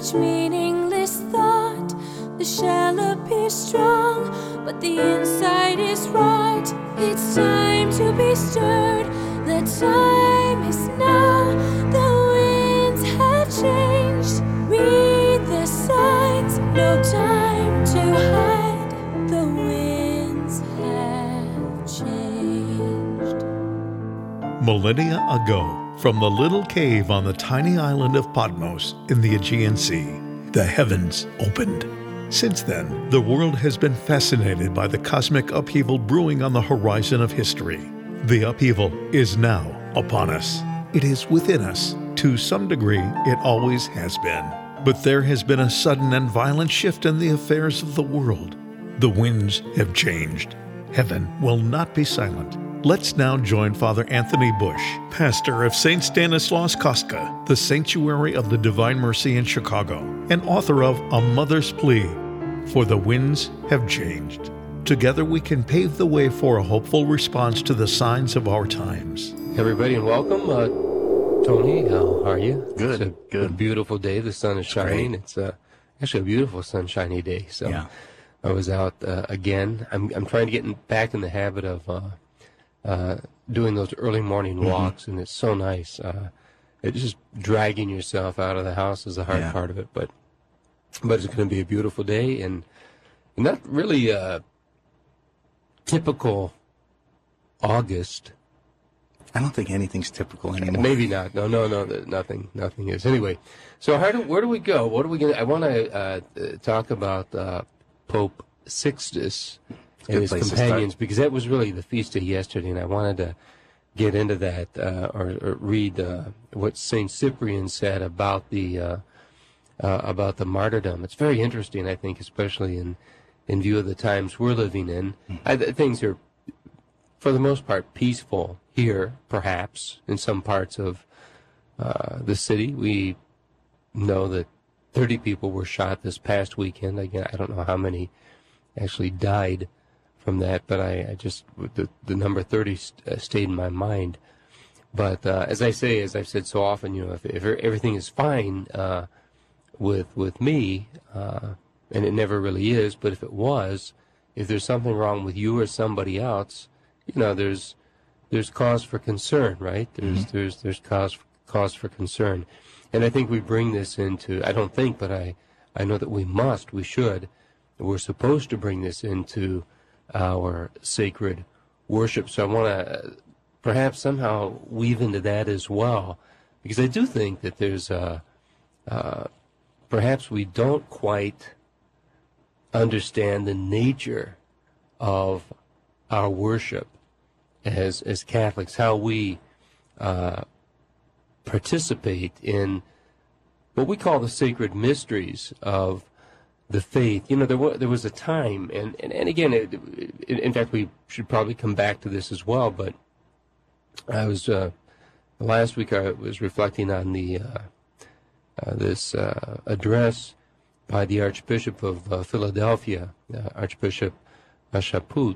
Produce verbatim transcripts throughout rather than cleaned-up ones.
each meaningless thought. The shell appears strong, but the inside is right. It's time to be stirred. The time is now. The winds have changed. Read the signs. No time to hide. The winds have changed. Millennia ago, from the little cave on the tiny island of Patmos in the Aegean Sea, the heavens opened. Since then, the world has been fascinated by the cosmic upheaval brewing on the horizon of history. The upheaval is now upon us. It is within us. To some degree, it always has been. But there has been a sudden and violent shift in the affairs of the world. The winds have changed. Heaven will not be silent. Let's now join Father Anthony Bush, pastor of Saint Stanislaus Kostka, the Sanctuary of the Divine Mercy in Chicago, and author of A Mother's Plea, For the Winds Have Changed. Together we can pave the way for a hopeful response to the signs of our times. Everybody, and welcome. Uh, Tony, how are you? Good, it's a, good. A beautiful day. The sun is shining. Great. It's uh, actually a beautiful sunshiny day. So yeah. I was out uh, again. I'm I'm trying to get in, back in the habit of uh, uh, doing those early morning walks, mm-hmm. and it's so nice. Uh, it's just dragging yourself out of the house is the hard yeah. part of it, but but it's going to be a beautiful day, and not really a typical August. I don't think anything's typical anymore. Maybe not. No, no, no. Nothing. Nothing is. Anyway, so how do, where do we go? What are we going? I want to uh, talk about uh, Pope Sixtus and his companions, because that was really the feast day yesterday, and I wanted to get into that uh, or, or read uh, what Saint Cyprian said about the uh, uh, about the martyrdom. It's very interesting, I think, especially in in view of the times we're living in. Mm-hmm. I, things are, for the most part, peaceful here, perhaps, in some parts of uh, the city. We know that thirty people were shot this past weekend. Again, I don't know how many actually died from that, but I, I just, the, the number thirty st- uh, stayed in my mind. But uh, as I say, as I've said so often, you know, if, if everything is fine uh, with with me, uh, and it never really is, but if it was, if there's something wrong with you or somebody else, you know, there's there's cause for concern, right? There's mm-hmm. there's there's cause cause for concern, and I think we bring this into. I don't think, but I I know that we must, we should, we're supposed to bring this into our sacred worship. So I want to perhaps somehow weave into that as well, because I do think that there's a uh, perhaps we don't quite understand the nature of our worship as as Catholics, how we uh, participate in what we call the sacred mysteries of the faith. You know, there was there was a time, and and, and again, it, it, in fact, we should probably come back to this as well. But I was uh, last week I was reflecting on the uh, uh, this uh, address by the Archbishop of uh, Philadelphia, uh, Archbishop Chaput,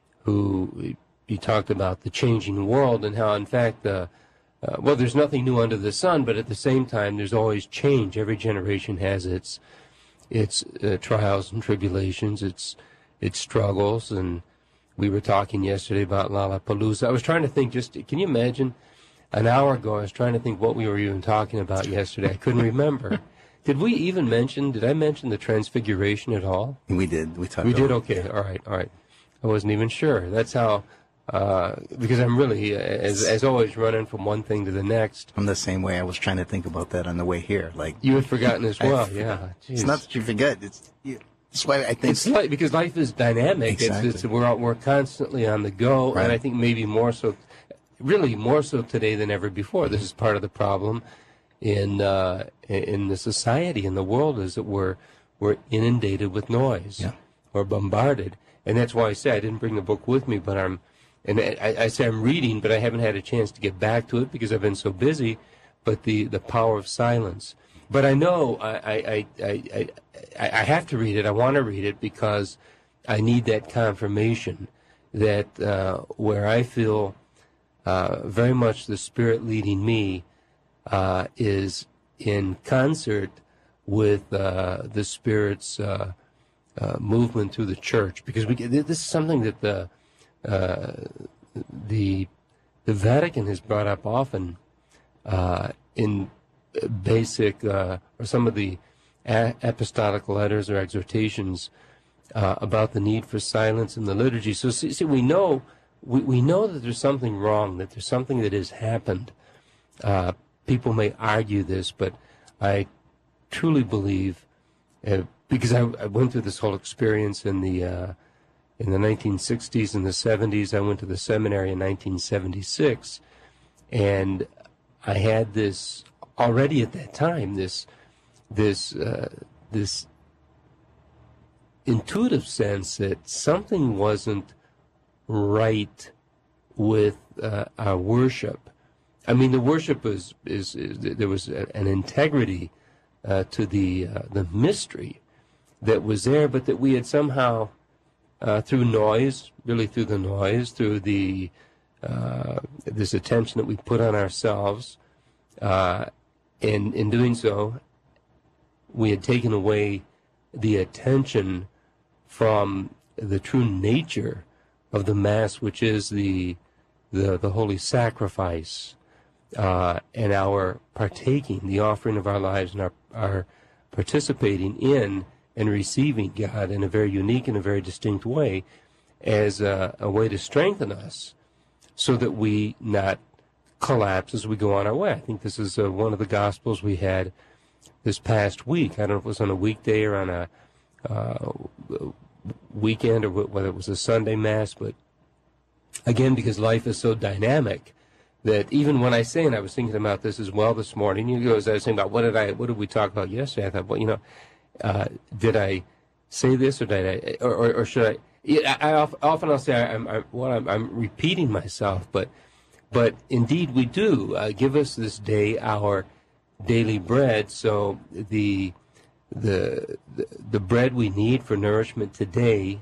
who he talked about the changing world and how, in fact, uh, uh, well, there's nothing new under the sun, but at the same time, there's always change. Every generation has its its uh, trials and tribulations, its its struggles, and we were talking yesterday about Lollapalooza. I was trying to think, just can you imagine? An hour ago, I was trying to think what we were even talking about yesterday. I couldn't remember. Did we even mention? Did I mention the Transfiguration at all? We did. We talked. We did. Okay. All right. All right. I wasn't even sure. That's how. Uh, because I'm really, as as always, running from one thing to the next. I'm the same way. I was trying to think about that on the way here. Like you had forgotten as well. yeah. Jeez. It's not that you forget. It's you, that's why I think. It's like, because life is dynamic. Exactly. It's, it's we're we're constantly on the go, right. And I think maybe more so, really more so today than ever before. This is part of the problem in uh, in the society, in the world, is that we're we're inundated with noise. Yeah. We're bombarded, and that's why I say I didn't bring the book with me, but I'm. And I, I say I'm reading, but I haven't had a chance to get back to it because I've been so busy. But the, the power of silence. But I know I I, I, I, I I have to read it. I want to read it because I need that confirmation that uh, where I feel uh, very much the Spirit leading me uh, is in concert with uh, the Spirit's uh, uh, movement through the church, because we this is something that the uh, the the Vatican has brought up often uh, in basic uh, or some of the a- apostolic letters or exhortations uh, about the need for silence in the liturgy. So see, see we know we, we know that there's something wrong, that there's something that has happened. Uh, people may argue this, but I truly believe, uh, because I, I went through this whole experience in the uh, in the nineteen sixties and the seventies. I went to the seminary in nineteen seventy-six, and I had this already at that time this this uh, this intuitive sense that something wasn't right with uh, our worship. I mean, the worship was is, is there was a, an integrity uh, to the uh, the mystery that was there, but that we had somehow, uh, through noise, really through the noise, through the uh, this attention that we put on ourselves, uh, and in doing so, we had taken away the attention from the true nature of the Mass, which is the the, the holy sacrifice. Uh, and our partaking, the offering of our lives, and our, our participating in and receiving God in a very unique and a very distinct way as a, a way to strengthen us so that we not collapse as we go on our way. I think this is uh, one of the Gospels we had this past week. I don't know if it was on a weekday or on a uh, weekend or whether it was a Sunday Mass, but again, because life is so dynamic, that even when I say, and I was thinking about this as well this morning, you know, as I was thinking about what did I, what did we talk about yesterday? I thought, well, you know, uh, did I say this or did I, or, or, or should I? Yeah, I, I often I'll say I, I'm, I'm, well, I'm, I'm repeating myself, but, but indeed we do uh, give us this day our daily bread. So the, the, the, the bread we need for nourishment today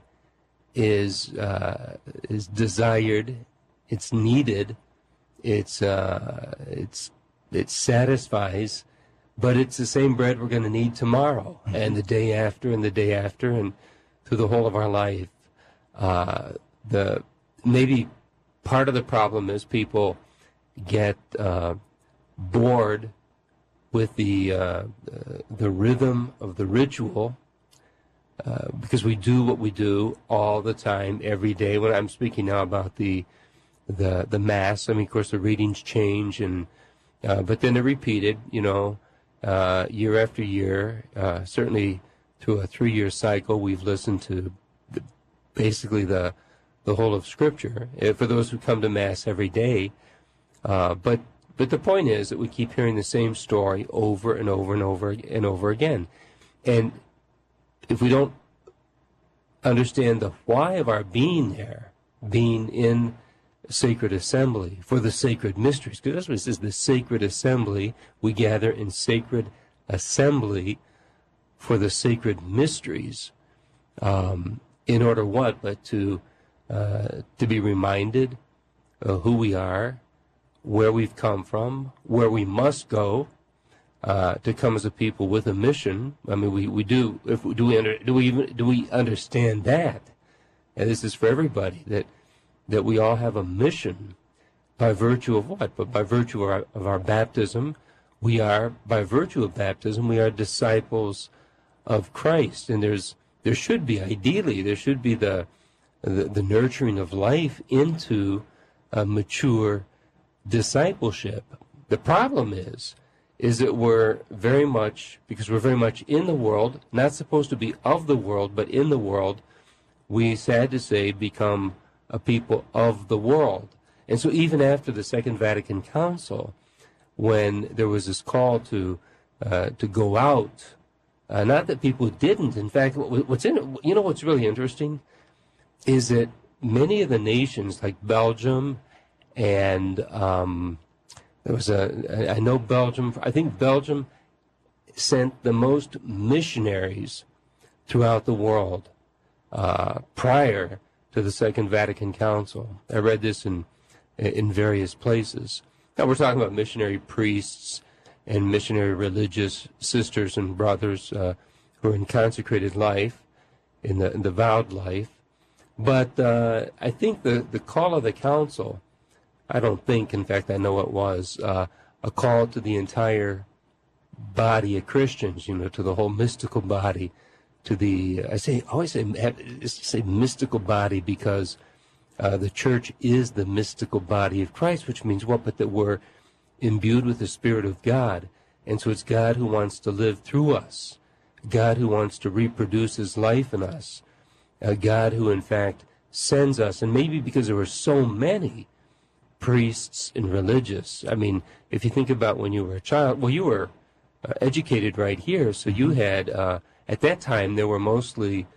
is uh, is desired, it's needed. It's uh, it's it satisfies, but it's the same bread we're going to need tomorrow, mm-hmm. and the day after, and the day after, and through the whole of our life. Uh, the maybe part of the problem is people get uh, bored with the uh, the rhythm of the ritual, uh, because we do what we do all the time, every day. When I'm speaking now about the the the Mass, I mean, of course, the readings change, and uh, but then they're repeated, you know, uh, year after year. Uh, certainly, through a three-year cycle, we've listened to the, basically the the whole of Scripture uh, for those who come to Mass every day. Uh, but but the point is that we keep hearing the same story over and over and over and over again, and if we don't understand the why of our being there, being in sacred assembly for the sacred mysteries, because that's what it says, the sacred assembly, we gather in sacred assembly for the sacred mysteries, um, in order what but to uh, to be reminded of who we are, where we've come from, where we must go, uh, to come as a people with a mission. I mean, we, we do if we, do we under, do we even, do we understand that? And this is for everybody, that that we all have a mission by virtue of what? But by virtue of our, of our baptism, we are, by virtue of baptism, we are disciples of Christ. And there's, there should be, ideally, there should be the, the, the nurturing of life into a mature discipleship. The problem is, is that we're very much, because we're very much in the world, not supposed to be of the world, but in the world, we, sad to say, become a people of the world. And so even after the Second Vatican Council, when there was this call to uh, to go out, uh, not that people didn't. In fact, what's in, you know what's really interesting is that many of the nations, like Belgium, and um, there was a, I know Belgium, I think Belgium sent the most missionaries throughout the world uh, prior to the Second Vatican Council. I read this in in various places. Now we're talking about missionary priests and missionary religious sisters and brothers uh, who are in consecrated life, in the, in the vowed life. But uh, I think the, the call of the council, I don't think, in fact, I know it was, uh, a call to the entire body of Christians, you know, to the whole mystical body, to the, I say, I always say, say mystical body because uh, the church is the mystical body of Christ, which means what? But that we're imbued with the Spirit of God. And so it's God who wants to live through us, God who wants to reproduce his life in us, a God who, in fact, sends us. And maybe because there were so many priests and religious, I mean, if you think about when you were a child, well, you were uh, educated right here, so you had, uh, at that time, there were mostly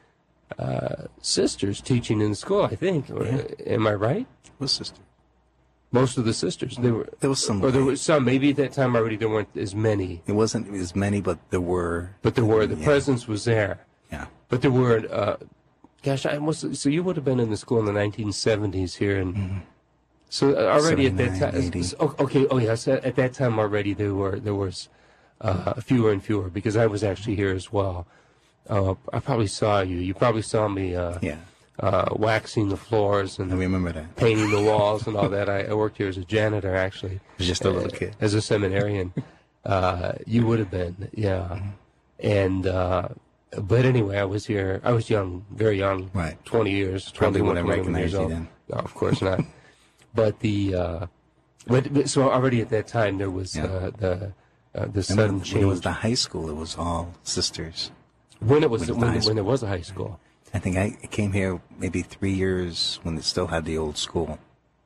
uh, sisters teaching in school, I think. Yeah. Am I right? What sister? Most of the sisters. There were. There was some. Or there was some. Maybe at that time already there weren't as many. It wasn't as many, but there were. But there were. The yeah. presence was there. Yeah. But there were. Uh, gosh, I must. So you would have been in the school in the nineteen seventies here, and mm-hmm. so already at that time. So, okay. Oh yes. At, at that time already there were there was uh, fewer and fewer because I was actually here as well. Uh, I probably saw you. You probably saw me. Uh, yeah. Uh, waxing the floors and I remember that. Painting the walls and all that. I, I worked here as a janitor, actually. Just a little kid. As a seminarian. Uh, you would have been, yeah. Mm-hmm. And, uh, but anyway, I was here. I was young, very young. Right. twenty years. Probably wouldn't recognize you then. No, of course not. But the, uh, but, but so already at that time there was, yeah. uh, the, uh, the sudden change. When it was the high school, it was all sisters. When it was, when, when, when there was a high school. I think I came here maybe three years when it still had the old school.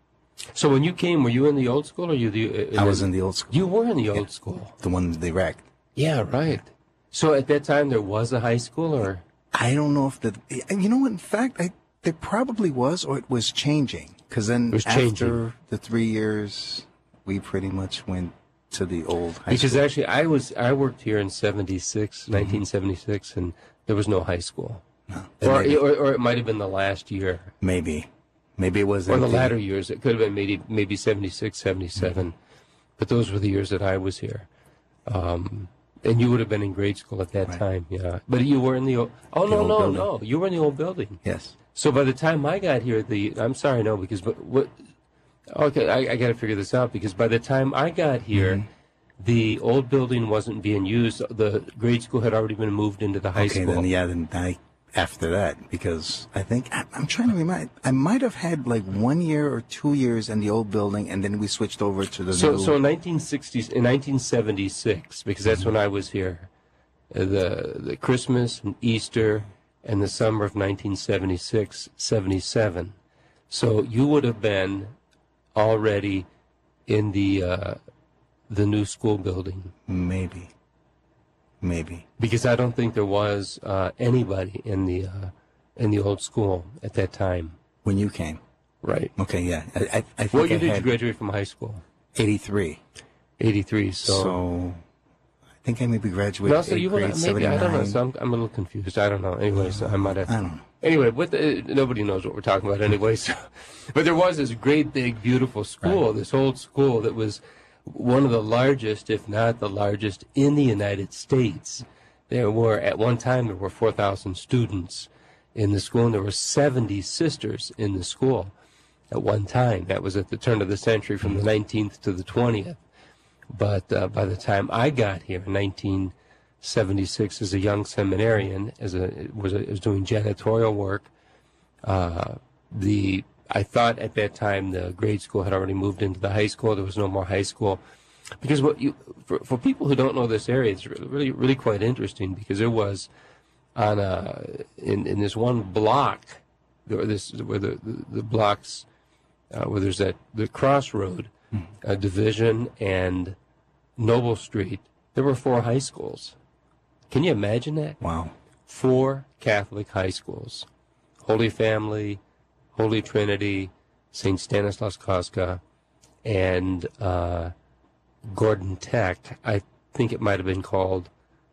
So when you came, were you in the old school or you the? Uh, I was in the old school. You were in the old yeah, school. The one they wrecked. Yeah, right. So at that time there was a high school, or I don't know if the. You know what? In fact, I there probably was, or it was changing. Because then after changing. the three years, we pretty much went to the old high because school. Because actually, I was I worked here in seventy-six, mm-hmm. nineteen seventy-six, and there was no high school. No. Or, or or it might have been the last year. Maybe. Maybe it was. Or the latter years. It could have been maybe maybe seventy-six, seventy-seven. Mm-hmm. But those were the years that I was here. Um, and you would have been in grade school at that right. time, yeah. But you were in the old... Oh, the no, no, building. no. You were in the old building. Yes. So by the time I got here, the... I'm sorry, no, because... But what? Okay, I, I got to figure this out, because by the time I got here... Mm-hmm. The old building wasn't being used. The grade school had already been moved into the high okay, school. Okay, then, yeah, then I... After that, because I think I, I'm trying to remind. I might have had like one year or two years in the old building, and then we switched over to the so, new. So in nineteen sixties, in nineteen seventy-six, because that's mm-hmm. when I was here, uh, the the Christmas and Easter and the summer of nineteen seventy-six, seventy-seven. So you would have been already in the uh, the new school building. Maybe. Maybe because I don't think there was uh, anybody in the uh, in the old school at that time when you came. Right. Okay. Yeah. I, I, I think what year I did had you graduate from high school? Eighty-three. Eighty-three. So. So I think I maybe graduated. No, so you grade, maybe I don't know. So I'm, I'm a little confused. I don't know. Anyway, so I might have. I don't know. Anyway, what the, nobody knows what we're talking about anyway. So, but there was this great big beautiful school, right. This old school that was one of the largest, if not the largest, in the United States. There were, at one time, there were four thousand students in the school, and there were seventy sisters in the school at one time. That was at the turn of the century, from the nineteenth to the twentieth. But uh, by the time I got here in nineteen seventy-six as a young seminarian, as a was, a, was doing janitorial work, uh, the I thought at that time the grade school had already moved into the high school. There was no more high school. Because what you, for, for people who don't know this area, it's really, really quite interesting because there was on a, in, in this one block, or this, where the, the, the blocks, uh, where there's that, the crossroad, mm. uh, Division and Noble Street, there were four high schools. Can you imagine that? Wow. Four Catholic high schools. Holy Family, Holy Trinity, Saint Stanislaus Kostka, and uh, Gordon Tech. I think it might have been called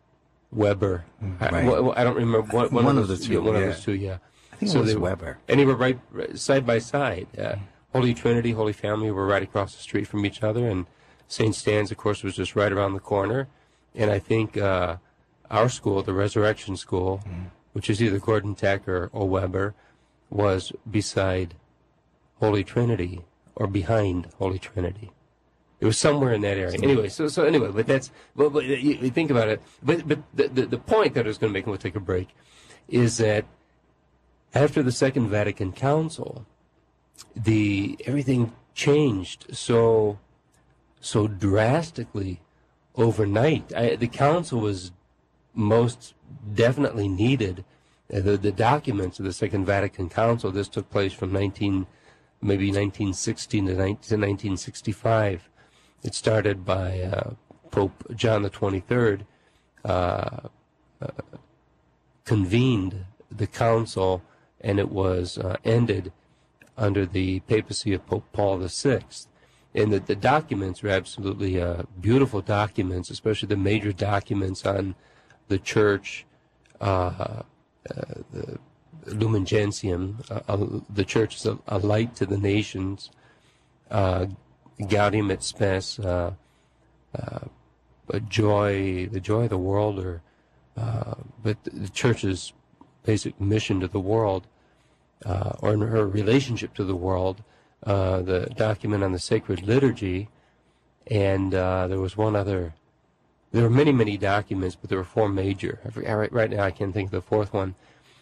Weber. Right. I, I don't remember. One, one, one of, of those, the two. Yeah, one yeah. of those two, yeah. I think so it was they, Weber. And they were right, right side by side. Uh, Holy Trinity, Holy Family were right across the street from each other, and Saint Stan's, of course, was just right around the corner. And I think uh, our school, the Resurrection School, mm-hmm. which is either Gordon Tech or, or Weber, was beside Holy Trinity or behind Holy Trinity. It was somewhere in that area. Anyway, so so anyway, but that's but, but you, you think about it. But but the, the the point that I was going to make, and we'll take a break, is that after the Second Vatican Council, the everything changed so so drastically overnight. I, the council was most definitely needed. Uh, the the documents of the Second Vatican Council. This took place from nineteen maybe nineteen sixteen to nineteen sixty-five. It started by uh, Pope John the twenty-third, uh, uh, convened the council, and it was uh, ended under the papacy of Pope Paul the sixth. And the, the documents are absolutely uh, beautiful documents, especially the major documents on the church, uh, uh, the Lumen Gentium, uh, uh, the church is a, a light to the nations, uh, Gaudium et Spes, uh, uh, a joy, the joy of the world, or uh, but the church's basic mission to the world, uh, or in her relationship to the world, uh, the document on the sacred liturgy, and uh, there was one other. There were many, many documents, but there were four major. I forget, right, right now I can't think of the fourth one.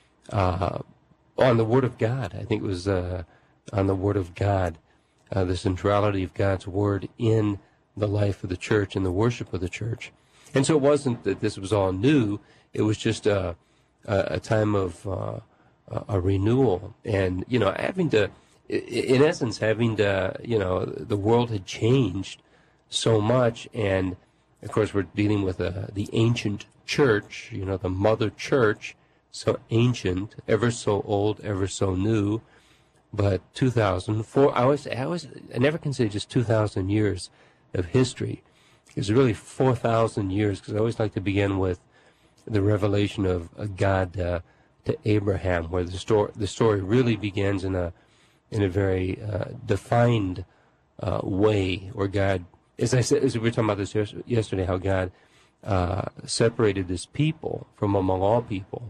Uh, on the Word of God, I think it was uh, on the Word of God. Uh, the centrality of God's Word in the life of the church and the worship of the church. And so it wasn't that this was all new. It was just a, a, a time of uh, a renewal. And, you know, having to, in essence, having to, you know, the world had changed so much. And, of course, we're dealing with uh, the ancient church, you know, the mother church, so ancient, ever so old, ever so new. But two thousand four, I always, I always, I never consider just two thousand years of history. It's really four thousand years, because I always like to begin with the revelation of God uh, to Abraham, where the story, the story really begins in a, in a very uh, defined uh, way, where God, as I said, as we were talking about this yesterday, how God uh, separated His people from among all people,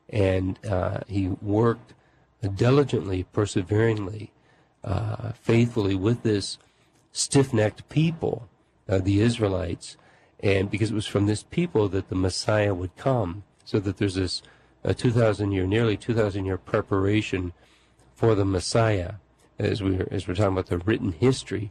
and uh, He worked diligently, perseveringly, uh, faithfully with this stiff-necked people, uh, the Israelites, and because it was from this people that the Messiah would come, so that there's this uh, two thousand year, nearly two thousand year preparation for the Messiah, as we're as we're talking about the written history,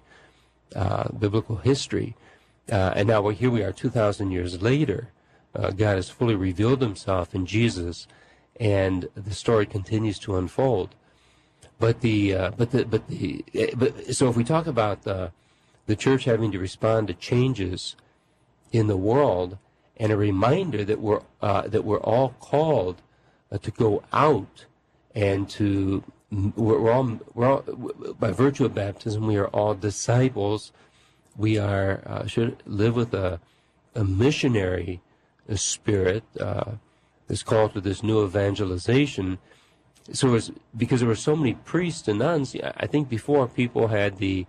uh, biblical history, uh, and now we're, here we are, two thousand years later. Uh, God has fully revealed Himself in Jesus. And the story continues to unfold, but the uh, but the but the but so if we talk about the the church having to respond to changes in the world, and a reminder that we're uh, that we're all called uh, to go out and to we're, we're all we're all by virtue of baptism we are all disciples. We are uh, should live with a a missionary a spirit. Uh, this call to this new evangelization. So it was, because there were so many priests and nuns, I think before people had the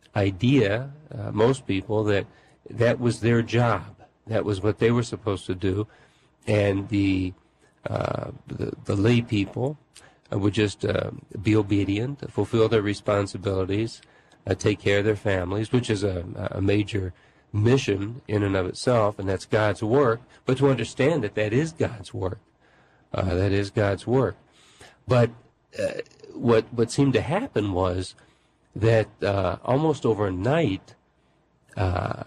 idea, uh, most people, that that was their job. That was what they were supposed to do. And the uh, the, the lay people uh, would just uh, be obedient, fulfill their responsibilities, uh, take care of their families, which is a, a major mission in and of itself, and that's God's work. But to understand that that is God's work, uh, that is God's work. But uh, what what seemed to happen was that uh, almost overnight, uh,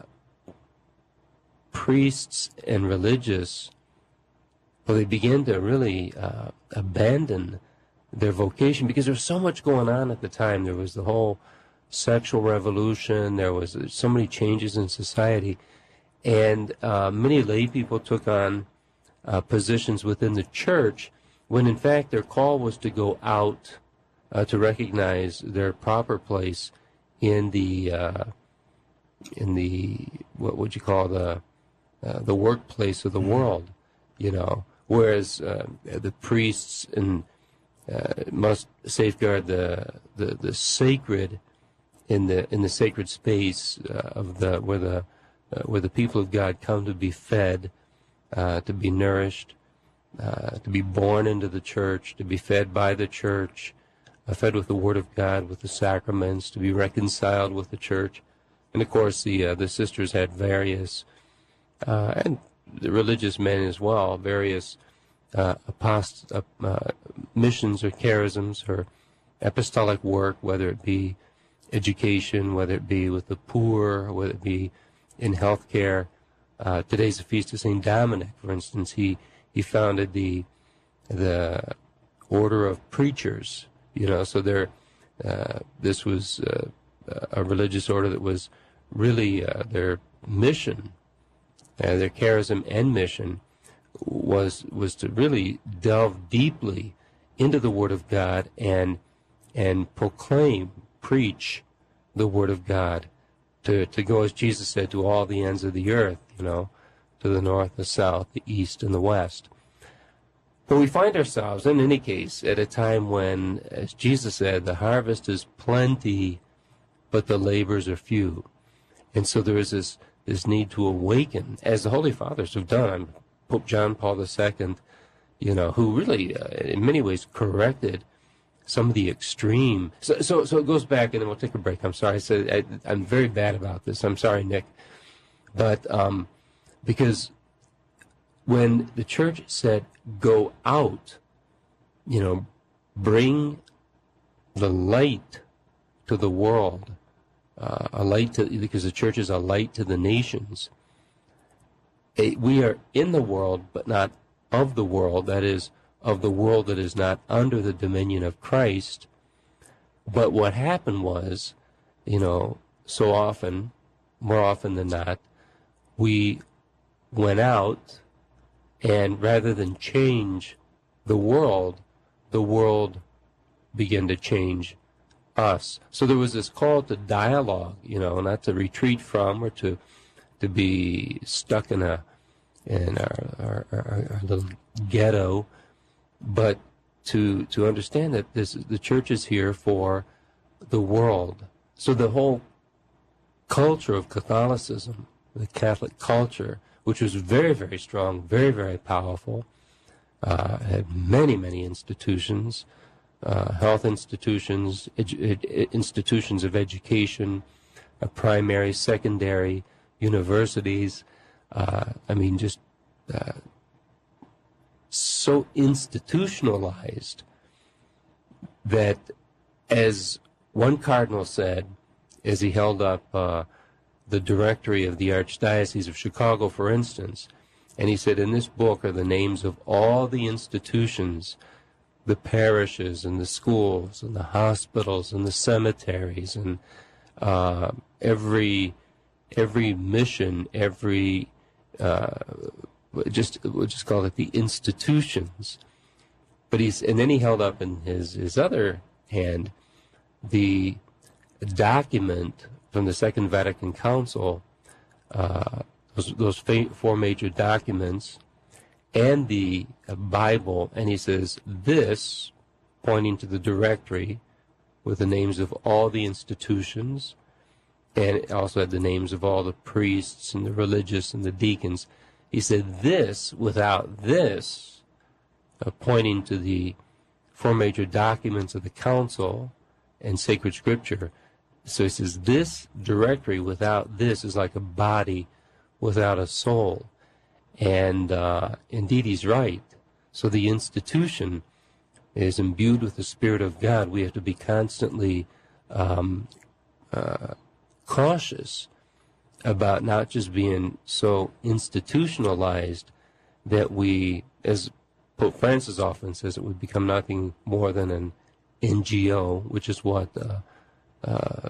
priests and religious, well, they began to really uh, abandon their vocation, because there was so much going on at the time. There was the whole sexual revolution. There was so many changes in society, and uh, many lay people took on uh, positions within the church, when in fact their call was to go out uh, to recognize their proper place in the uh, in the what would you call the uh, the workplace of the world, you know. Whereas uh, the priests and uh, must safeguard the the, the sacred in the in the sacred space uh, of the where the uh, where the people of God come to be fed, uh, to be nourished, uh, to be born into the church, to be fed by the church, uh, fed with the Word of God, with the sacraments, to be reconciled with the church. And of course, the uh, the sisters had various, uh, and the religious men as well, various uh, apost- uh, uh, missions or charisms or apostolic work, whether it be education, whether it be with the poor, whether it be in healthcare. Uh, today's the feast of Saint Dominic, for instance. He he founded the the order of preachers. You know, so there, uh, this was uh, a religious order that was really uh, their mission, uh, their charism and mission was was to really delve deeply into the Word of God and and proclaim, preach the Word of God, to, to go, as Jesus said, to all the ends of the earth, you know, to the north, the south, the east, and the west. But we find ourselves, in any case, at a time when, as Jesus said, the harvest is plenty, but the labors are few. And so there is this, this need to awaken, as the Holy Fathers have done. Pope John Paul the Second, you know, who really, uh, in many ways, corrected some of the extreme. So, so, so it goes back, and then we'll take a break. I'm sorry. I said I, I'm very bad about this. I'm sorry, Nick. But um, because when the church said, "Go out," you know, bring the light to the world, uh, a light to, because the church is a light to the nations. A, we are in the world, but not of the world. That is, of the world that is not under the dominion of Christ. But what happened was, you know, so often, more often than not, we went out, and rather than change the world, the world began to change us. So there was this call to dialogue, you know, not to retreat from or to to be stuck in a in our, our, our, our little ghetto, but to to understand that this the church is here for the world. So the whole culture of Catholicism, the Catholic culture, which was very, very strong, very, very powerful, uh, had many, many institutions, uh, health institutions, edu- ed- institutions of education, uh, primary, secondary, universities. Uh, I mean, just uh, so institutionalized that, as one cardinal said, as he held up uh, the directory of the Archdiocese of Chicago, for instance, and he said, in this book are the names of all the institutions, the parishes and the schools and the hospitals and the cemeteries and uh, every every mission, every uh, just we'll just call it the institutions. But he's and then he held up in his his other hand the document from the Second Vatican Council, uh, those, those four major documents, and the uh, Bible, and he says, this, pointing to the directory with the names of all the institutions, and it also had the names of all the priests and the religious and the deacons. He said, this, without this, uh, pointing to the four major documents of the Council and sacred Scripture. So he says, this directory without this is like a body without a soul. And uh, indeed, he's right. So the institution is imbued with the Spirit of God. We have to be constantly um, uh, cautious about not just being so institutionalized that we, as Pope Francis often says, it would become nothing more than an N G O, which is what uh, uh,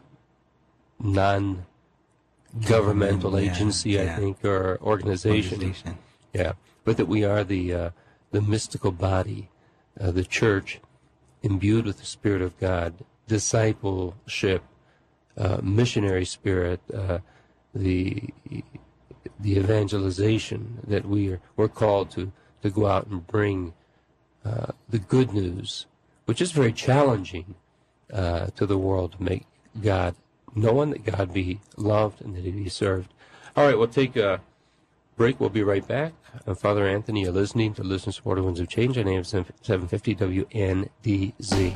non-governmental yeah, agency, yeah. I think, or organization. organization. Yeah, but that we are the uh, the mystical body, uh, the church, imbued with the Spirit of God, discipleship, uh, missionary spirit, uh, the the evangelization that we are we're called to to go out and bring uh, the good news, which is very challenging uh, to the world, to make God knowing that God be loved and that he be served. All right, we'll take a break. We'll be right back. I'm Father Anthony. You're listening to Listen, Support, Winds of Change on A M seven fifty W N D Z.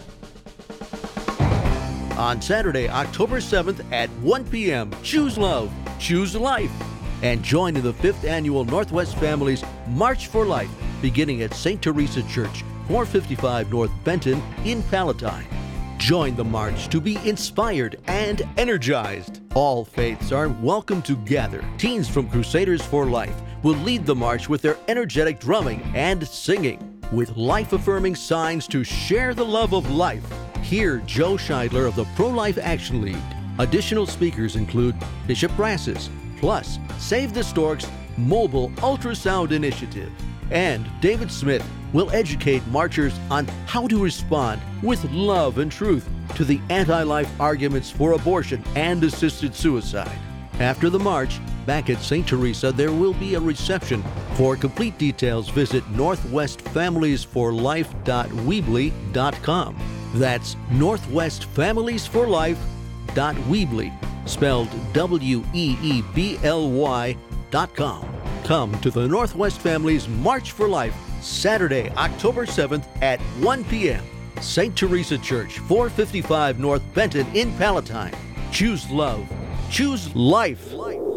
On Saturday, October seventh at one p.m., choose love, choose life, and join in the fifth Annual Northwest Families March for Life, beginning at Saint Teresa Church, four fifty-five North Benton in Palatine. Join the march to be inspired and energized. All faiths are welcome to gather. Teens from Crusaders for Life will lead the march with their energetic drumming and singing, with life-affirming signs to share the love of life. Hear Joe Scheidler of the Pro-Life Action League. Additional speakers include Bishop Brassis, plus Save the Storks Mobile Ultrasound Initiative. And David Smith will educate marchers on how to respond with love and truth to the anti-life arguments for abortion and assisted suicide. After the march, back at Saint Teresa, there will be a reception. For complete details, visit northwest families for life dot weebly dot com. That's northwest families for life dot weebly, spelled W E E B L Y dot com. Come to the Northwest Families March for Life, Saturday, October seventh at one p.m. Saint Teresa Church, four fifty-five North Benton in Palatine. Choose love. Choose life.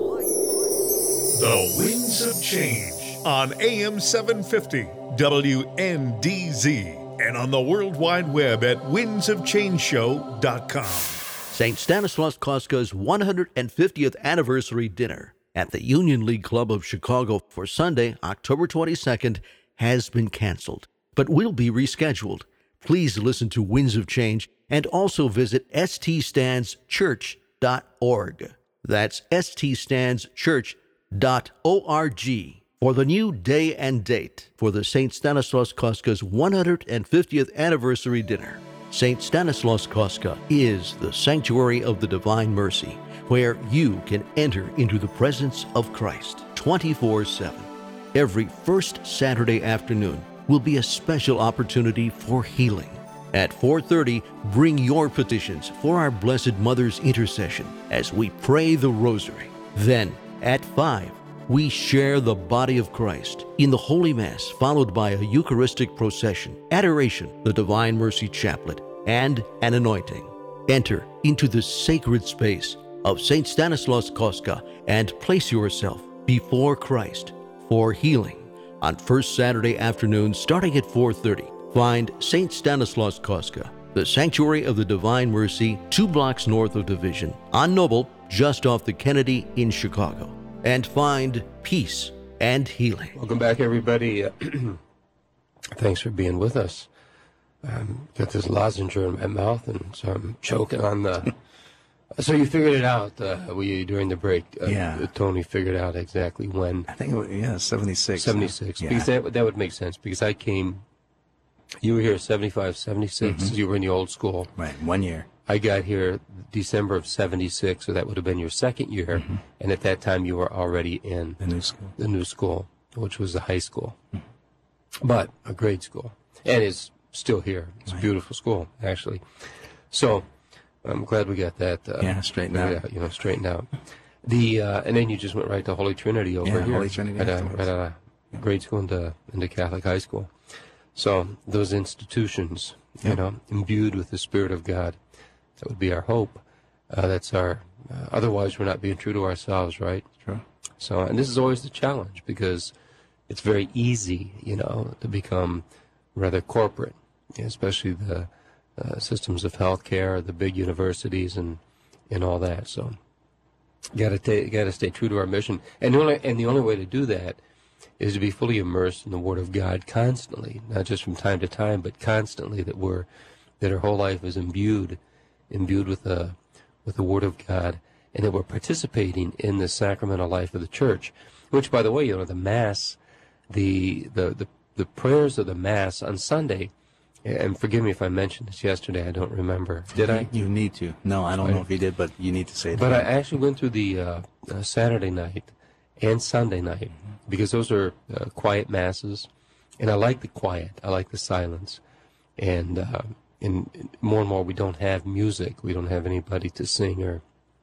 The Winds of Change on A M seven fifty W N D Z and on the World Wide Web at winds of change show dot com. Saint Stanislaus Kostka one hundred fiftieth Anniversary Dinner at the Union League Club of Chicago for Sunday, October twenty-second, has been canceled, but will be rescheduled. Please listen to Winds of Change and also visit s t stands church dot org. That's s t stands church dot org for the new day and date for the Saint Stanislaus Kostka one hundred fiftieth Anniversary Dinner. Saint Stanislaus Kostka is the sanctuary of the Divine Mercy, where you can enter into the presence of Christ twenty-four seven. Every first Saturday afternoon will be a special opportunity for healing. At four thirty, bring your petitions for our Blessed Mother's intercession as we pray the Rosary. Then, at five, we share the body of Christ in the Holy Mass, followed by a Eucharistic procession, adoration, the Divine Mercy Chaplet, and an anointing. Enter into the sacred space of Saint Stanislaus Kostka and place yourself before Christ for healing. On first Saturday afternoon, starting at four thirty, find Saint Stanislaus Kostka, the Sanctuary of the Divine Mercy, two blocks north of Division, on Noble, just off the Kennedy in Chicago, and find peace and healing. Welcome back, everybody. Uh, thanks for being with us. Um, got this lozenge in my mouth, and so I'm choking on the... So you figured it out uh, we, during the break. Uh, yeah. Tony figured out exactly when. I think it was, yeah, seventy-six. seventy-six. Yeah. Because that, that would make sense, because I came... You were here seventy-five, seventy-six. Mm-hmm. You were in the old school. Right, one year. I got here December of seventy-six, so that would have been your second year. Mm-hmm. And at that time, you were already in the new school, the new school, which was the high school, mm-hmm. but a grade school, and it's still here. It's right. A beautiful school, actually. So I'm glad we got that. Uh, yeah, straightened out. You know, straightened out. The uh, and then you just went right to Holy Trinity over yeah, here. Holy Trinity. Right out, right out of grade school into into Catholic high school. So those institutions, you yep. know, imbued with the Spirit of God. That would be our hope. Uh, that's our. Uh, otherwise, we're not being true to ourselves, right? True. So, and this is always the challenge, because it's very easy, you know, to become rather corporate, especially the uh, systems of healthcare, the big universities, and and all that. So, got to got to stay true to our mission, and the only and the only way to do that is to be fully immersed in the Word of God constantly, not just from time to time, but constantly. That we're that our whole life is imbued. imbued with the with the Word of God, and that we're participating in the sacramental life of the Church, which, by the way, you know, the Mass, the the the, the prayers of the Mass on Sunday, and forgive me if I mentioned this yesterday, I don't remember. Did I? You need to. No, I don't know if you did, but you need to say it. But I actually went through the uh, uh, Saturday night and Sunday night, because those are uh, quiet Masses, and I like the quiet, I like the silence, and uh, And more and more, we don't have music. We don't have anybody to sing or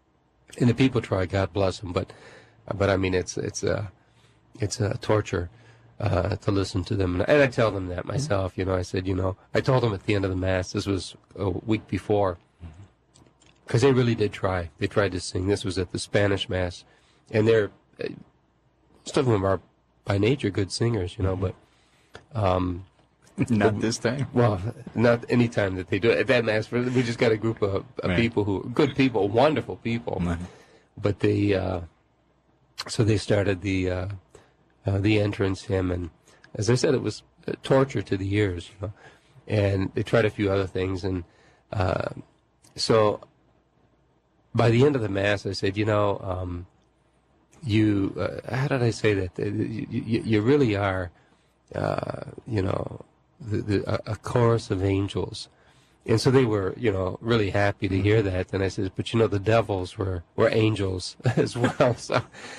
And the people try, God bless them, but, but I mean, it's it's a it's a torture uh, to listen to them, and, and I tell them that myself. You know, I said, you know, I told them at the end of the Mass. This was a week before, because they really did try. They tried to sing. This was at the Spanish Mass, and they're uh, some of them are by nature good singers, you know, but. Um, Not this time. Well, not any time that they do it. At that Mass, we just got a group of, of right. people who, good people, wonderful people. Right. But they, uh, so they started the uh, uh, the entrance hymn, and as I said, it was torture to the ears, you know. And they tried a few other things, and uh, so by the end of the Mass, I said, you know, um, you, uh, how did I say that? You, you, you really are, uh, you know. The, the, a, a chorus of angels, and so they were, you know, really happy to hear that. And I said, but you know, the devils were were angels as well. So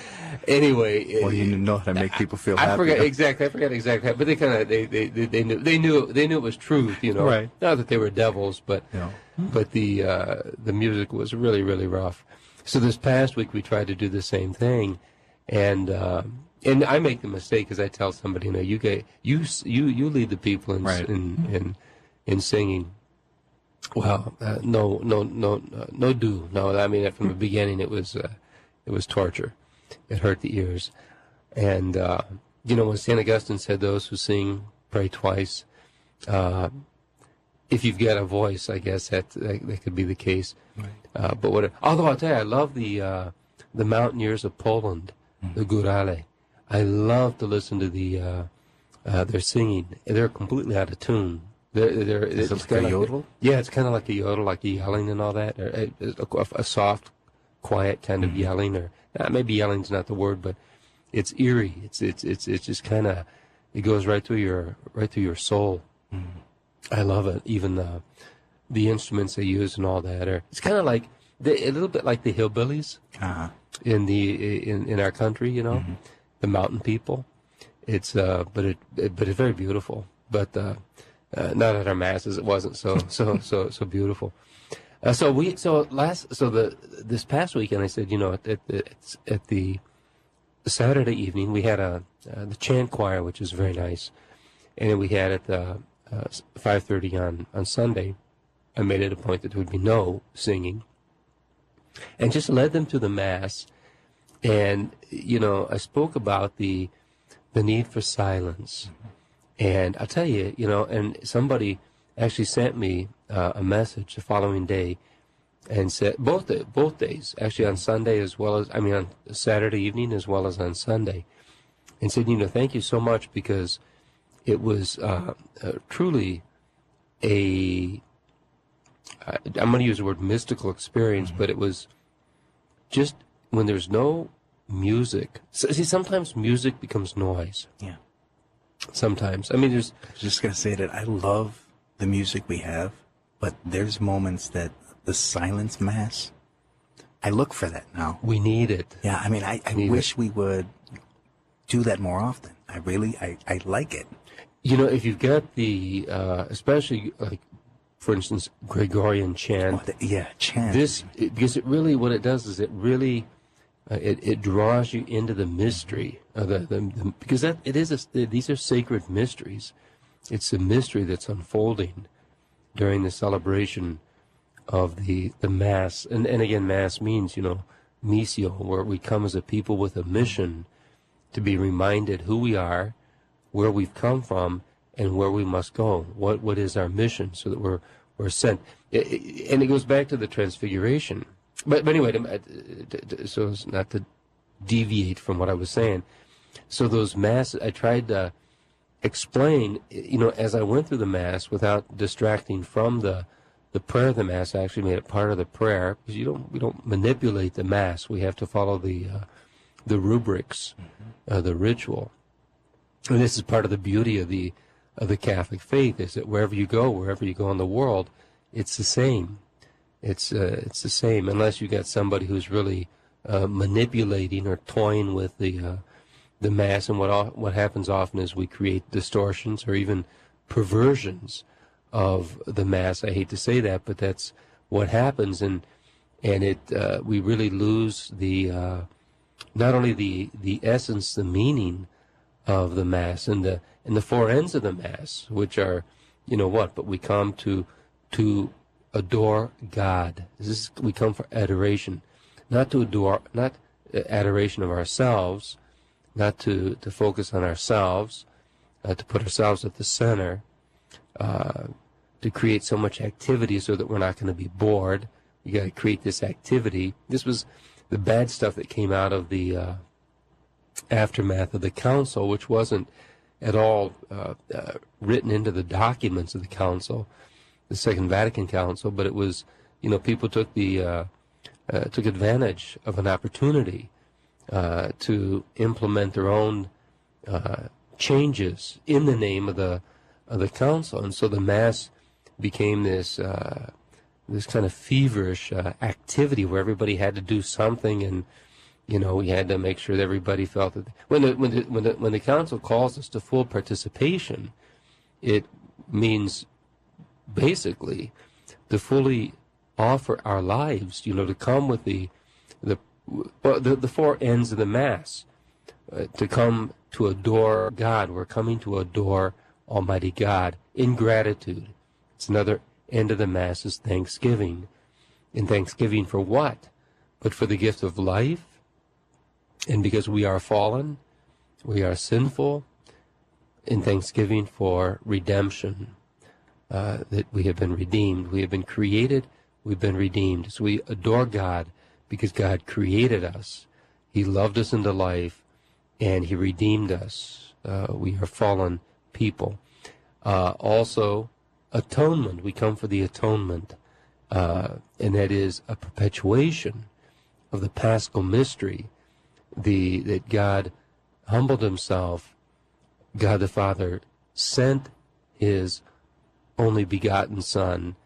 anyway, well, you know how to make people feel I happy. forgot exactly. I forgot exactly. But they kind of they, they they they knew they knew they knew it was truth. You know, right? Not that they were devils, but yeah. but the uh, the music was really really rough. So this past week we tried to do the same thing, and. Uh, And I make the mistake because I tell somebody, you know, you get you you you lead the people in right. in, in in singing. Well, uh, no no no no do no. I mean, from the beginning, it was uh, it was torture. It hurt the ears, and uh, you know when Saint Augustine said, "Those who sing pray twice." Uh, if you've got a voice, I guess that that, that could be the case. Right. Uh, but what? Although I'll tell you, I love the uh, the mountaineers of Poland, mm-hmm. the Górale. I love to listen to the uh, uh, their singing. They're completely out of tune. They're, they're, Is it's it like a yodel? Like, yeah, it's kind of like a yodel, like a yelling and all that. Or a, a, a soft, quiet kind of mm-hmm. yelling, or uh, maybe yelling's not the word, but it's eerie. It's it's it's it's just kind of it goes right through your right through your soul. Mm-hmm. I love it. Even the the instruments they use and all that. Or it's kind of like the, a little bit like the hillbillies uh-huh. in the in in our country, you know. Mm-hmm. The mountain people, it's uh, but it, it but it's very beautiful. But uh, uh, not at our masses, it wasn't so so so so beautiful. Uh, so we so last so the this past weekend I said, you know, at, at, at the Saturday evening we had a uh, the chant choir, which is very nice, and then we had at the uh, five thirty on on Sunday. I made it a point that there would be no singing, and just led them to the Mass. And, you know, I spoke about the the need for silence. And I'll tell you, you know, and somebody actually sent me uh, a message the following day and said, both both days, actually on Sunday as well as, I mean, on Saturday evening as well as on Sunday, and said, you know, thank you so much because it was uh, uh, truly a, uh, I'm going to use the word mystical experience, but it was just when there's no music. So, see, sometimes music becomes noise. Yeah. Sometimes. I mean, there's... I was just going to say that I love the music we have, but there's moments that the silence Mass, I look for that now. We need it. Yeah, I mean, I, I wish it. we would do that more often. I really, I, I like it. You know, if you've got the, uh, especially, like, for instance, Gregorian chant. Oh, the, yeah, chant. This, it, because it really, what it does is it really... Uh, it, it draws you into the mystery of the, the, the because that it is a, these are sacred mysteries. It's a mystery that's unfolding during the celebration of the the Mass, and and again, Mass means, you know, missio, where we come as a people with a mission to be reminded who we are, where we've come from, and where we must go. What what is our mission, so that we're we're sent. It, it, and it goes back to the Transfiguration. But, but anyway, so as not to deviate from what I was saying. So those Mass, I tried to explain, you know, as I went through the Mass without distracting from the the prayer of the Mass. I actually made it part of the prayer, because you don't we don't manipulate the Mass. We have to follow the uh, the rubrics, uh, the ritual. And this is part of the beauty of the of the Catholic faith, is that wherever you go, wherever you go in the world, it's the same. It's uh, it's the same, unless you got somebody who's really uh, manipulating or toying with the uh, the Mass. And what what happens often is we create distortions or even perversions of the Mass. I hate to say that, but that's what happens. And and it uh, we really lose the uh, not only the the essence, the meaning of the Mass and the and the four ends of the Mass, which are, you know what, but we come to to adore God. This is, we come for adoration, not to adore, not adoration of ourselves, not to, to focus on ourselves, uh, to put ourselves at the center, uh, to create so much activity so that we're not going to be bored. You got to create this activity. This was the bad stuff that came out of the uh, aftermath of the council, which wasn't at all uh, uh, written into the documents of the council, the Second Vatican Council, but it was, you know, people took the uh, uh, took advantage of an opportunity uh, to implement their own uh, changes in the name of the of the council, and so the Mass became this uh, this kind of feverish uh, activity where everybody had to do something, and you know, we had to make sure that everybody felt that when the when the when the, when the council calls us to full participation, it means basically to fully offer our lives, you know, to come with the the well, the, the four ends of the Mass, uh, to come to adore God. We're coming to adore Almighty God in gratitude. It's another end of the Mass is thanksgiving. And thanksgiving for what? But for the gift of life, and because we are fallen, we are sinful, in thanksgiving for redemption. Uh, that we have been redeemed. We have been created, we've been redeemed. So we adore God because God created us. He loved us into life, and He redeemed us. Uh, we are fallen people. Uh, also, atonement. We come for the atonement, uh, and that is a perpetuation of the Paschal mystery, the that God humbled Himself. God the Father sent His only begotten Son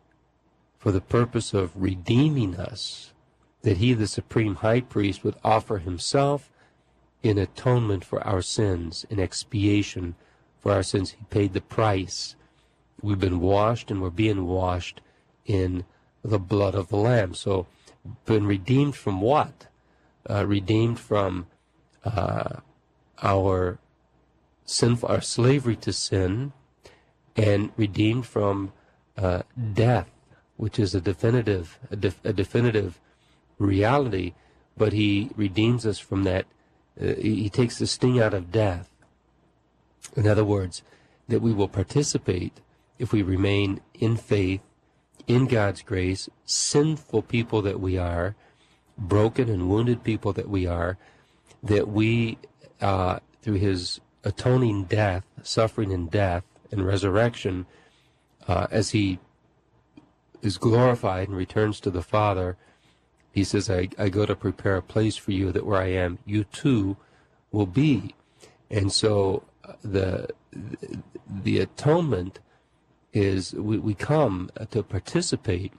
for the purpose of redeeming us, that He, the Supreme High Priest, would offer Himself in atonement for our sins, in expiation for our sins. He paid the price. We've been washed, and we're being washed in the blood of the Lamb. So, been redeemed from what? Uh, redeemed from uh, our sinful, our slavery to sin, and redeemed from uh, death, which is a definitive, a, def, a definitive reality. But He redeems us from that. Uh, he takes the sting out of death. In other words, that we will participate if we remain in faith, in God's grace, sinful people that we are, broken and wounded people that we are, that we, uh, through His atoning death, suffering and death, and resurrection, uh, as He is glorified and returns to the Father, He says, I, I go to prepare a place for you, that where I am, you too will be. And so uh, the, the the atonement is, we, we come to participate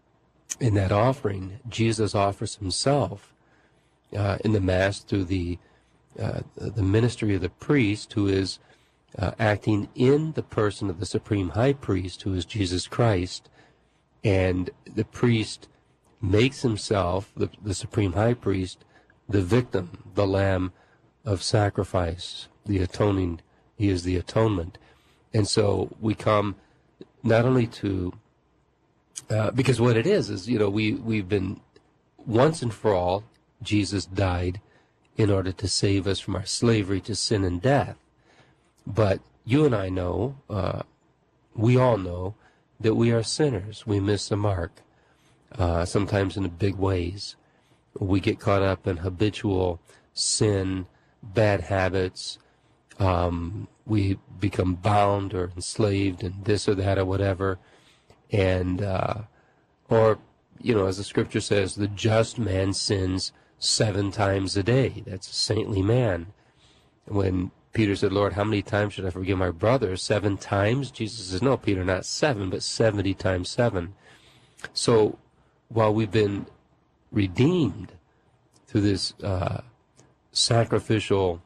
in that offering. Jesus offers Himself uh, in the Mass through the uh, the ministry of the priest, who is Uh, acting in the person of the Supreme High Priest, who is Jesus Christ. And the priest makes himself, the, the Supreme High Priest, the victim, the lamb of sacrifice, the atoning. He is the atonement. And so we come not only to, uh, because what it is, is, you know, we, we've been, once and for all, Jesus died in order to save us from our slavery to sin and death. But you and I know, uh, we all know, that we are sinners. We miss the mark, uh, sometimes in big ways. We get caught up in habitual sin, bad habits. Um, we become bound or enslaved in this or that or whatever. And, uh, or, you know, as the Scripture says, the just man sins seven times a day. That's a saintly man. When Peter said, Lord, how many times should I forgive my brother? Seven times? Jesus says, no, Peter, not seven, but seventy times seven. So while we've been redeemed through this uh, sacrificial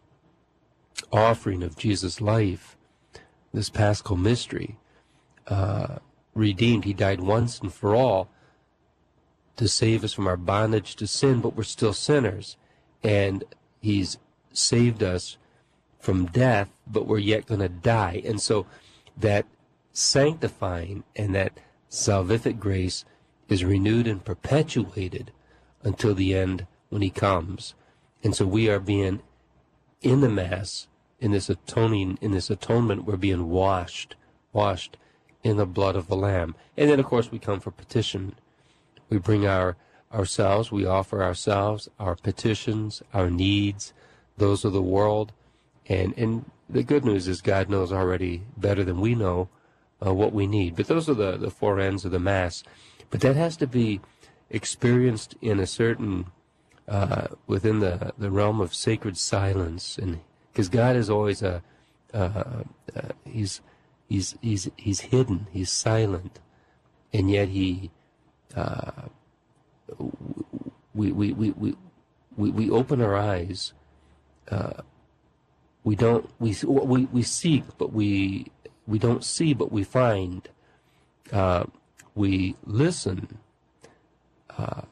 offering of Jesus' life, this Paschal mystery, uh, redeemed, He died once and for all, to save us from our bondage to sin, but we're still sinners. And he's saved us from death, but we're yet going to die. And so that sanctifying and that salvific grace is renewed and perpetuated until the end when he comes. And so we are being, in the Mass, in this atoning, in this atonement, we're being washed, washed in the blood of the Lamb. And then, of course, we come for petition. We bring our ourselves, we offer ourselves, our petitions, our needs, those of the world. And and the good news is God knows already better than we know uh, what we need. But those are the, the four ends of the Mass. But that has to be experienced in a certain, uh, within the, the realm of sacred silence. And because God is always a, uh, uh, he's, he's, he's, he's hidden, he's silent. And yet he, uh, we, we, we, we, we, we open our eyes. Uh, we don't, we, we, we seek, but we, we don't see, but we find. Uh, we listen. Uh,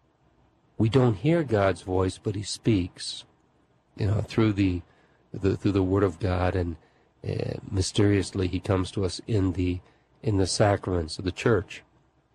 we don't hear God's voice, but he speaks, you know, through the, the through the Word of God, and uh, mysteriously he comes to us in the, in the sacraments of the Church.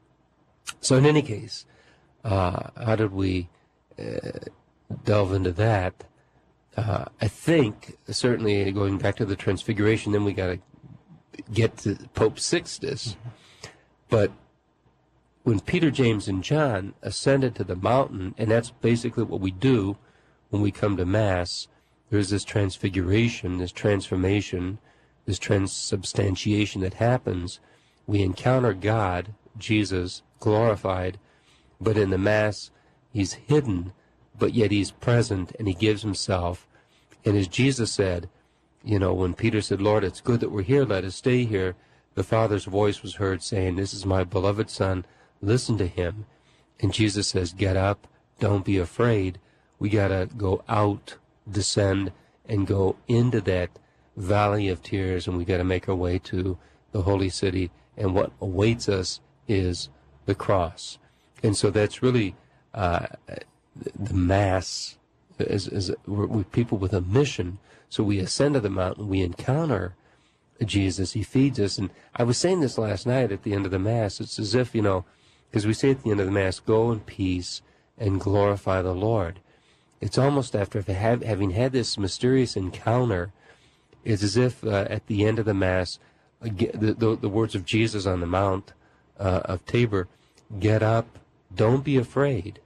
So in any case, uh, how did we uh, delve into that? Uh, I think, certainly going back to the Transfiguration, then we got to get to Pope Sixtus. Mm-hmm. But when Peter, James, and John ascended to the mountain, and that's basically what we do when we come to Mass, there's this transfiguration, this transformation, this transubstantiation that happens. We encounter God, Jesus, glorified, but in the Mass, he's hidden, but yet he's present, and he gives himself. And as Jesus said, you know, when Peter said, Lord, it's good that we're here, let us stay here, the Father's voice was heard saying, this is my beloved Son, listen to him. And Jesus says, get up, don't be afraid. We got to go out, descend, and go into that valley of tears, and we got to make our way to the holy city. And what awaits us is the cross. And so that's really uh, the Mass, is, is we're, we're people with a mission. So we ascend to the mountain, we encounter Jesus, he feeds us. And I was saying this last night at the end of the Mass. It's as if, you know, because we say at the end of the Mass, go in peace and glorify the Lord. It's almost after have, having had this mysterious encounter, it's as if uh, at the end of the Mass, uh, the, the, the words of Jesus on the Mount uh, of Tabor, get up, don't be afraid.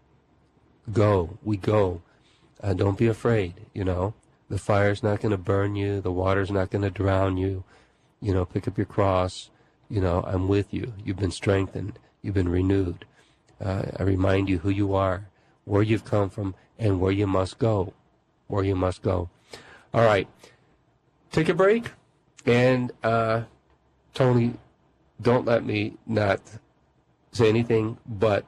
Go, we go. Uh, don't be afraid, you know. The fire's not going to burn you. The water's not going to drown you. You know, pick up your cross. You know, I'm with you. You've been strengthened. You've been renewed. Uh, I remind you who you are, where you've come from, and where you must go. Where you must go. All right. Take a break. And, uh, Tony, don't let me not say anything but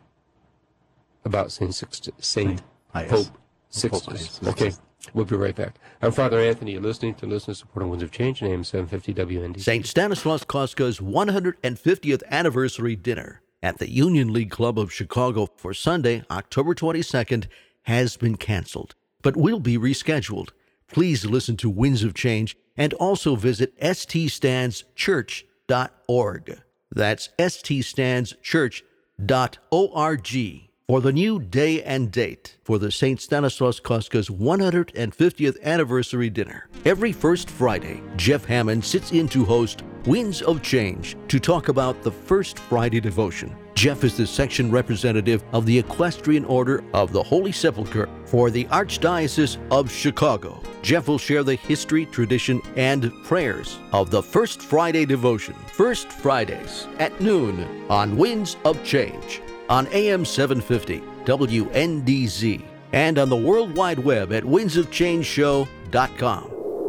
about Saint Sixtus, Saint Pope Sixtus. Okay. We'll be right back. I'm Father Anthony. You're listening to Listener Supporting Winds of Change, and A M seven fifty W N D. Saint Stanislaus Koska's one hundred fiftieth anniversary dinner at the Union League Club of Chicago for Sunday, October twenty-second, has been canceled, but will be rescheduled. Please listen to Winds of Change and also visit s t stands church dot org. That's s t stands church dot org. For the new day and date for the Saint Stanislaus Koskas one hundred fiftieth anniversary dinner. Every first Friday, Jeff Hammond sits in to host Winds of Change to talk about the First Friday devotion. Jeff is the section representative of the Equestrian Order of the Holy Sepulchre for the Archdiocese of Chicago. Jeff will share the history, tradition, and prayers of the First Friday devotion. First Fridays at noon on Winds of Change, on A M seven fifty W N D Z, and on the World Wide Web at winds of change show dot com.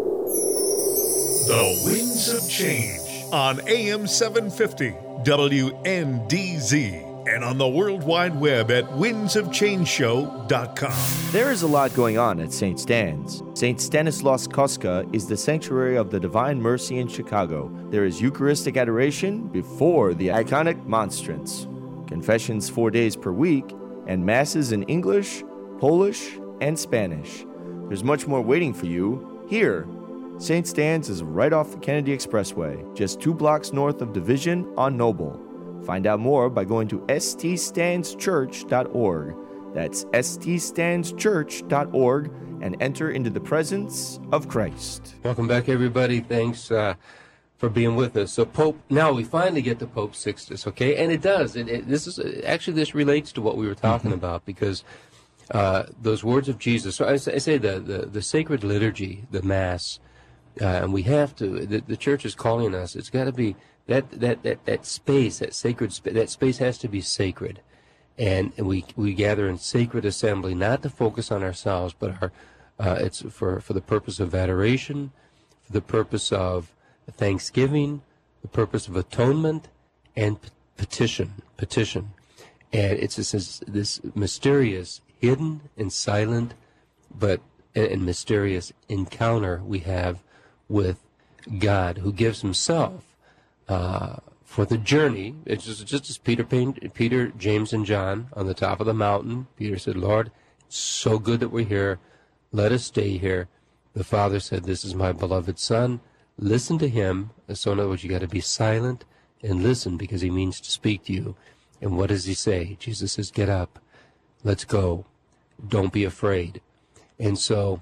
The Winds of Change on A M seven fifty W N D Z and on the World Wide Web at winds of change show dot com. There is a lot going on at Saint Stan's. Saint Stanislaus Koska is the sanctuary of the Divine Mercy in Chicago. There is Eucharistic adoration before the iconic monstrance. confessions four days per week, and masses in English, Polish, and Spanish. There's much more waiting for you here. Saint Stan's is right off the Kennedy Expressway, just two blocks north of Division on Noble. Find out more by going to s t stands church dot org. That's s t stands church dot org, and enter into the presence of Christ. Welcome back, everybody. Thanks uh, for being with us. So Pope, now we finally get to Pope Sixtus, okay? And it does. It, it, this is actually, this relates to what we were talking mm-hmm. about, because uh, those words of Jesus. So I, I say the, the, the sacred liturgy, the Mass, uh, and we have to, the, the church is calling us. It's got to be, that, that, that, that space, that sacred space, that space has to be sacred. And, and we we gather in sacred assembly, not to focus on ourselves, but our uh, it's for, for the purpose of adoration, for the purpose of thanksgiving, the purpose of atonement, and p- petition, petition. And it's this, this mysterious, hidden and silent, but and, and mysterious encounter we have with God, who gives himself uh, for the journey. It's just, just as Peter, Peter, James, and John on the top of the mountain. Peter said, Lord, it's so good that we're here. Let us stay here. The Father said, this is my beloved Son. Listen to him. So in other words, you got to be silent and listen, because he means to speak to you. And what does he say? Jesus says, get up. Let's go. Don't be afraid. And so,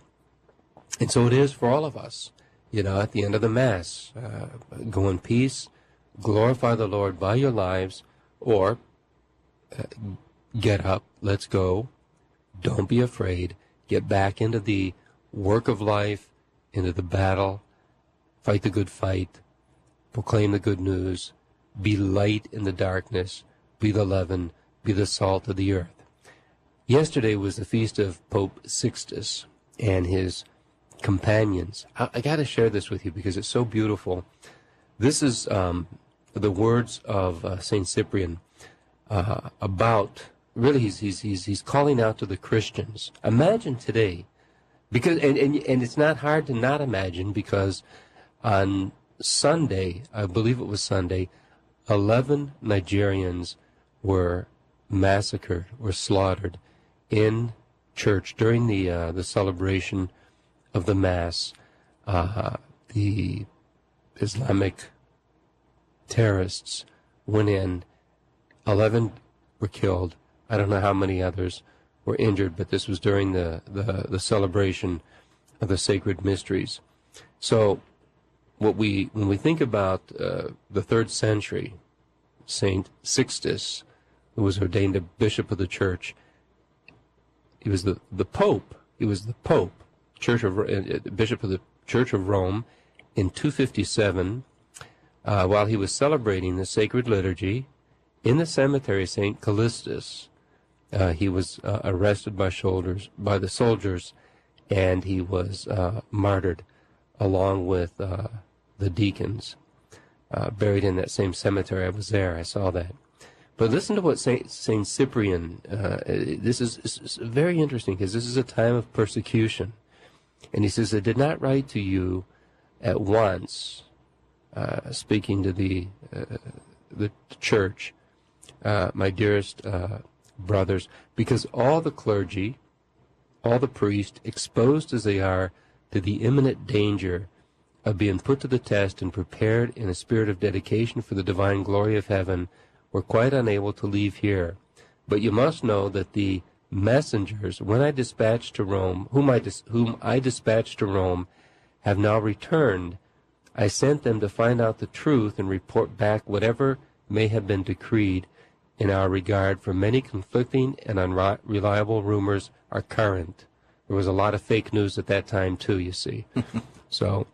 and so it is for all of us. You know, at the end of the Mass, uh, go in peace, glorify the Lord by your lives, or uh, get up, let's go, don't be afraid, get back into the work of life, into the battle, fight the good fight, proclaim the good news, be light in the darkness, be the leaven, be the salt of the earth. Yesterday was the feast of Pope Sixtus and his companions. I, I got to share this with you because it's so beautiful. This is um, the words of uh, Saint Cyprian uh, about, really, he's, he's, he's, he's calling out to the Christians. Imagine today, because and, and, and it's not hard to not imagine, because on Sunday, I believe it was Sunday, eleven Nigerians were massacred, were slaughtered in church during the uh, the celebration of the Mass. Uh, the Islamic terrorists went in, eleven were killed. I don't know how many others were injured, but this was during the, the, the celebration of the sacred mysteries. So what we when we think about uh, the third century, Saint Sixtus, who was ordained a bishop of the church, he was the, the Pope. He was the Pope, Church of uh, Bishop of the Church of Rome, in two fifty-seven, uh, while he was celebrating the sacred liturgy in the cemetery of Saint Callistus. Uh, he was uh, arrested by soldiers, by the soldiers, and he was uh, martyred along with uh, the deacons, uh, buried in that same cemetery. I was there. I saw that. But listen to what Saint Saint Cyprian. Uh, this is, is very interesting, because this is a time of persecution, and he says, "I did not write to you at once," uh, speaking to the uh, the church, uh, "my dearest uh, brothers, because all the clergy, all the priests, exposed as they are to the imminent danger of being put to the test and prepared in a spirit of dedication for the divine glory of heaven, were quite unable to leave here. But you must know that the messengers, when I dispatched to Rome, whom I dis- whom I dispatched to Rome, have now returned. I sent them to find out the truth and report back whatever may have been decreed in our regard, for many conflicting and unreliable rumors are current." There was a lot of fake news at that time too, you see. So,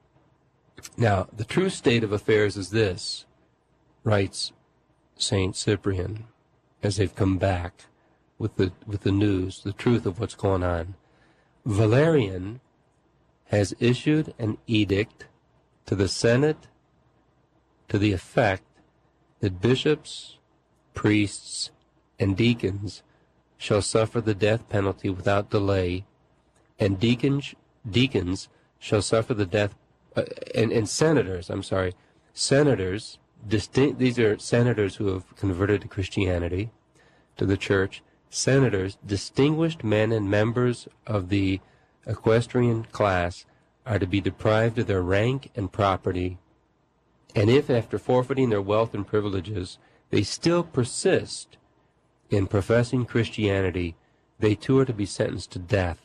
now, the true state of affairs is this, writes Saint Cyprian, as they've come back with the with the news, the truth of what's going on. Valerian has issued an edict to the Senate to the effect that bishops, priests, and deacons shall suffer the death penalty without delay, and deacons deacons shall suffer the death, uh, and, and senators, I'm sorry, senators distinct, these are senators who have converted to Christianity, to the church. Senators, distinguished men and members of the equestrian class, are to be deprived of their rank and property, and if after forfeiting their wealth and privileges they still persist in professing Christianity, they too are to be sentenced to death.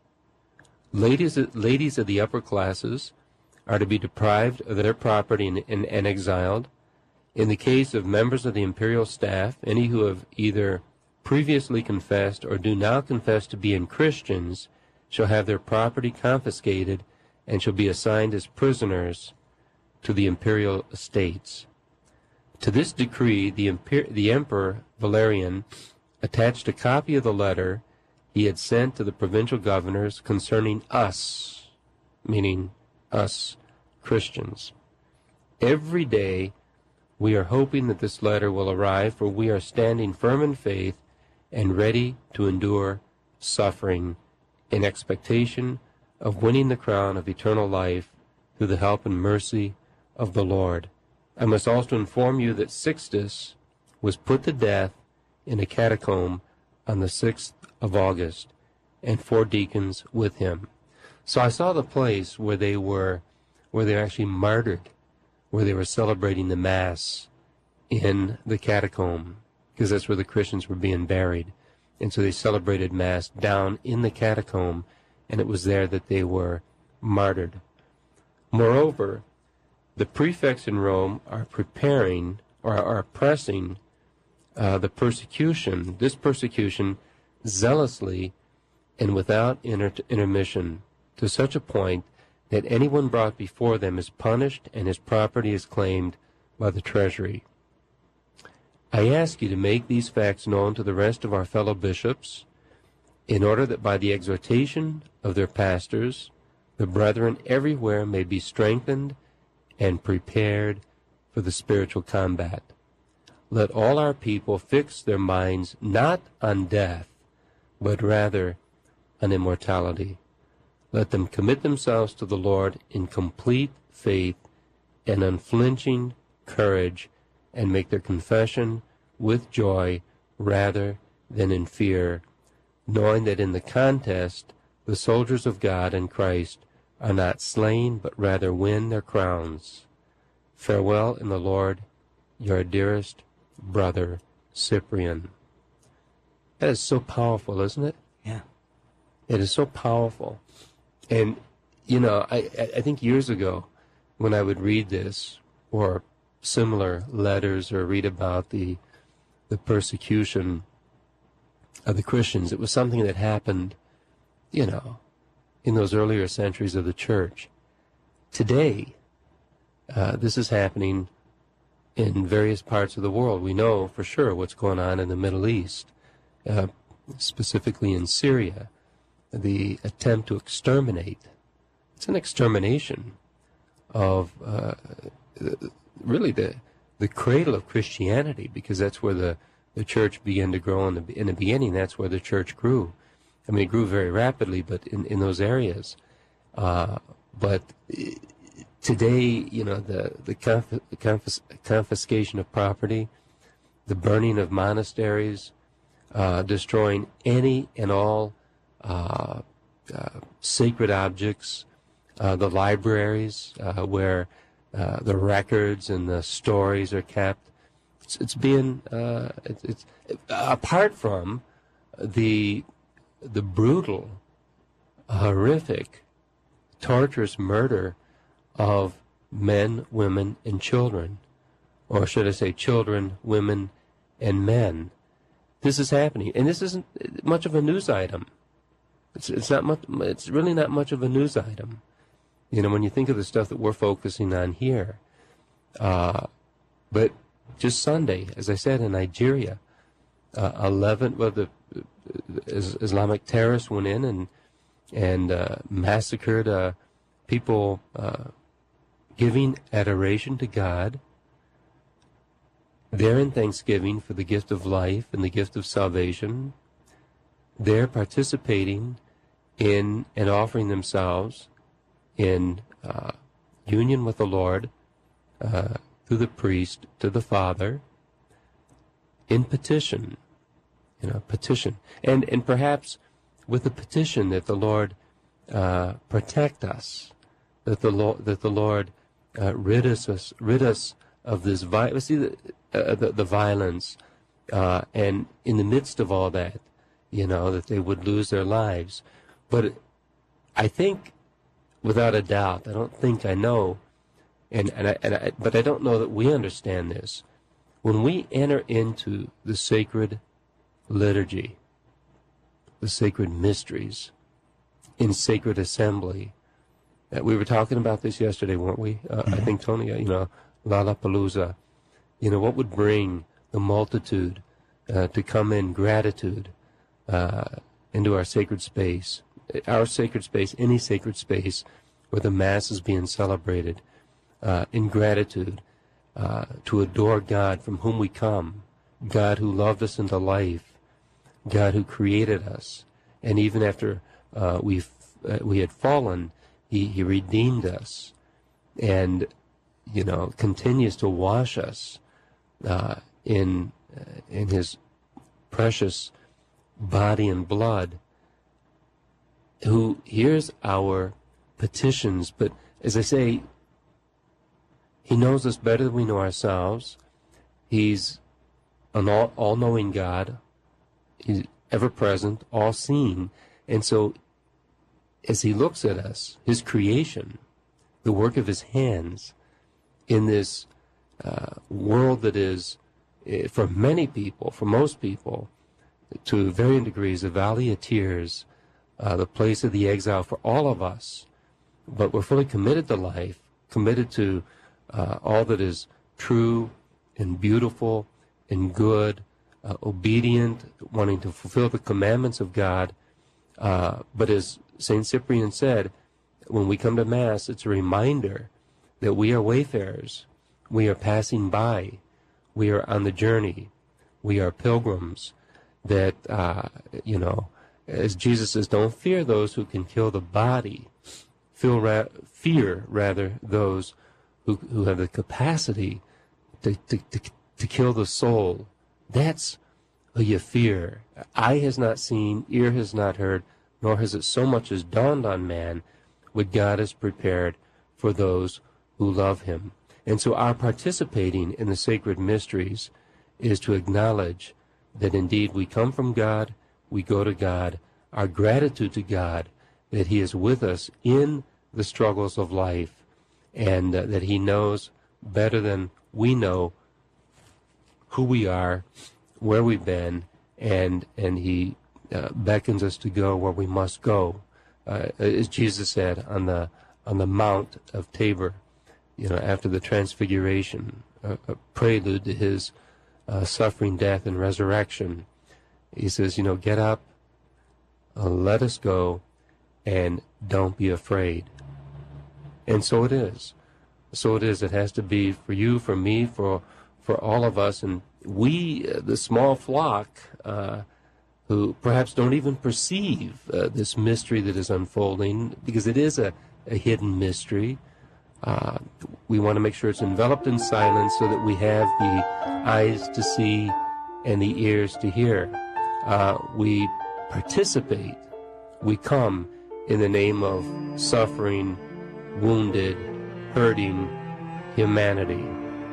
Ladies, ladies of the upper classes are to be deprived of their property and, and, and exiled. In the case of members of the imperial staff, any who have either previously confessed or do now confess to being Christians shall have their property confiscated and shall be assigned as prisoners to the imperial estates. To this decree, the, imper- the Emperor Valerian attached a copy of the letter he had sent to the provincial governors concerning us, meaning us Christians. Every day we are hoping that this letter will arrive, for we are standing firm in faith and ready to endure suffering in expectation of winning the crown of eternal life through the help and mercy of the Lord. I must also inform you that Sixtus was put to death in a catacomb on the sixth of August, and four deacons with him. So I saw the place where they were, where they were actually martyred, where they were celebrating the Mass in the catacomb, because that's where the Christians were being buried. And so they celebrated Mass down in the catacomb, and it was there that they were martyred. Moreover, the prefects in Rome are preparing or are pressing uh, the persecution, this persecution, zealously and without inter- intermission, to such a point that anyone brought before them is punished and his property is claimed by the treasury. I ask you to make these facts known to the rest of our fellow bishops, in order that by the exhortation of their pastors, the brethren everywhere may be strengthened and prepared for the spiritual combat. Let all our people fix their minds not on death, but rather on immortality. Let them commit themselves to the Lord in complete faith and unflinching courage, and make their confession with joy rather than in fear, knowing that in the contest the soldiers of God and Christ are not slain, but rather win their crowns. Farewell in the Lord, your dearest brother, Cyprian. That is so powerful, isn't it? Yeah. It is so powerful. And, you know, I, I think years ago, when I would read this, or similar letters, or read about the the persecution of the Christians, it was something that happened, you know, in those earlier centuries of the church. Today, uh, this is happening in various parts of the world. We know for sure what's going on in the Middle East, uh, specifically in Syria, the attempt to exterminate. It's an extermination of uh, really the the cradle of Christianity, because that's where the, the church began to grow in the, in the beginning. That's where the church grew. I mean, it grew very rapidly, but in, in those areas. Uh, but today, you know, the, the, conf- the confis- confiscation of property, the burning of monasteries, uh, destroying any and all uh, uh, sacred objects, uh, the libraries uh, where uh, the records and the stories are kept. It's, it's being, uh, it's, it's apart from the the brutal, horrific, torturous murder of men, women, and children, or should I say children, women, and men. This is happening, and this isn't much of a news item. It's, it's not much. It's really not much of a news item. You know, when you think of the stuff that we're focusing on here. Uh, but just Sunday, as I said, in Nigeria, uh, eleven, well, the Islamic terrorists went in and and uh, massacred uh, people uh, giving adoration to God. They're in thanksgiving for the gift of life and the gift of salvation. They're participating in and offering themselves in uh, union with the Lord uh, through the priest to the Father in petition, you know, petition. And, and perhaps with the petition that the Lord uh, protect us, that the Lord, that the Lord uh, rid us, rid us of this violence, see the, uh, the, the violence, uh, and in the midst of all that, you know, that they would lose their lives. But I think, without a doubt, I don't think I know, and, and, I, and I, but I don't know that we understand this. When we enter into the sacred liturgy, the sacred mysteries, in sacred assembly, uh, we were talking about this yesterday, weren't we? Uh, I think, Tony, you know, Lollapalooza, you know, what would bring the multitude uh, to come in gratitude uh, into our sacred space, our sacred space, any sacred space where the Mass is being celebrated, uh, in gratitude, uh, to adore God from whom we come, God who loved us into life, God who created us, and even after uh, we uh, we had fallen, he, he redeemed us, and you know continues to wash us uh, in uh, in His precious body and blood. Who hears our petitions, but as I say, He knows us better than we know ourselves. He's an all, all-knowing God. He's ever-present, all-seeing. And so, as He looks at us, His creation, the work of His hands, in this uh, world that is, uh, for many people, for most people, to varying degrees, a valley of tears, uh, the place of the exile for all of us. But we're fully committed to life, committed to uh, all that is true and beautiful and good, uh, obedient, wanting to fulfill the commandments of God. Uh, but as Saint Cyprian said, when we come to Mass, it's a reminder that we are wayfarers. We are passing by. We are on the journey. We are pilgrims. That, uh, you know, as Jesus says, don't fear those who can kill the body. Feel ra- fear, rather, those who, who have the capacity to, to, to, to kill the soul. That's who you fear. Eye has not seen, ear has not heard, nor has it so much as dawned on man what God has prepared for those who love Him. And so our participating in the sacred mysteries is to acknowledge that indeed we come from God, we go to God, our gratitude to God that He is with us in the struggles of life, and uh, that He knows better than we know who we are, where we've been, and and He uh, beckons us to go where we must go, uh, as Jesus said on the on the Mount of Tabor, you know, after the Transfiguration, a, a prelude to His uh, suffering, death, and resurrection. He says, you know, get up, uh, let us go, and don't be afraid. And so it is. So it is. It has to be for you, for me, for for all of us. And we, uh, the small flock, uh, who perhaps don't even perceive uh, this mystery that is unfolding, because it is a, a hidden mystery. Uh, we want to make sure it's enveloped in silence so that we have the eyes to see and the ears to hear. Uh, we participate. We come in the name of suffering, wounded, hurting humanity.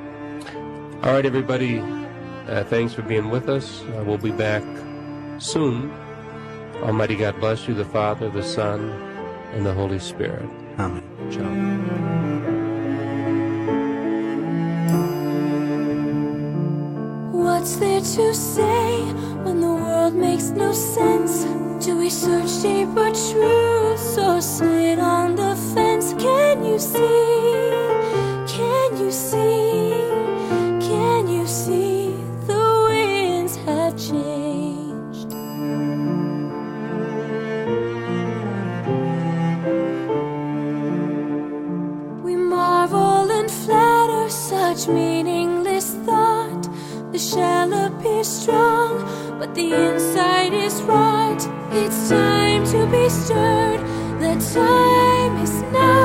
All right, everybody, uh, thanks for being with us. Uh, we'll be back soon. Almighty God bless you, the Father, the Son, and the Holy Spirit. Amen. Ciao. What's there to say when the world makes no sense? Do we search deeper truths or sit on the fence? Can you see? Can you see? Can you see the winds have changed? We marvel and flatter such meaningless thought. The shell appears strong, but the inside is rot. It's time to be stirred. The time is now.